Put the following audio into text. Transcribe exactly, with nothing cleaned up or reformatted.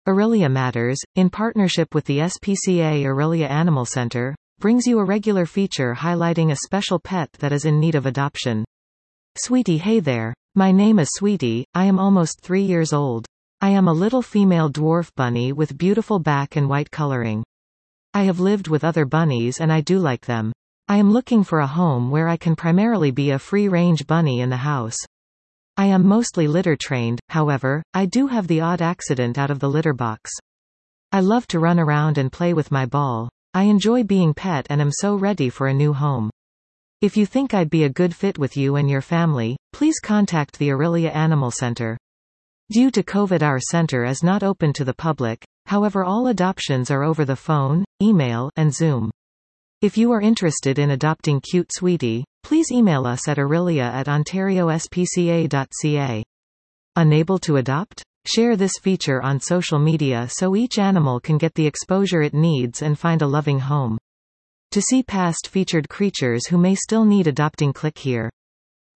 Aurelia Matters, in partnership with the S P C A Aurelia Animal Center, brings you a regular feature highlighting a special pet that is in need of adoption. Sweetie, hey there. My name is Sweetie, I am almost three years old. I am a little female dwarf bunny with beautiful back and white coloring. I have lived with other bunnies and I do like them. I am looking for a home where I can primarily be a free-range bunny in the house. I am mostly litter-trained, however, I do have the odd accident out of the litter box. I love to run around and play with my ball. I enjoy being pet and am so ready for a new home. If you think I'd be a good fit with you and your family, please contact the Aurelia Animal Center. Due to COVID, our center is not open to the public, however all adoptions are over the phone, email, and Zoom. If you are interested in adopting cute Sweetie, please email us at aurelia at ontario s p c a dot c a. Unable to adopt? Share this feature on social media so each animal can get the exposure it needs and find a loving home. To see past featured creatures who may still need adopting, click here.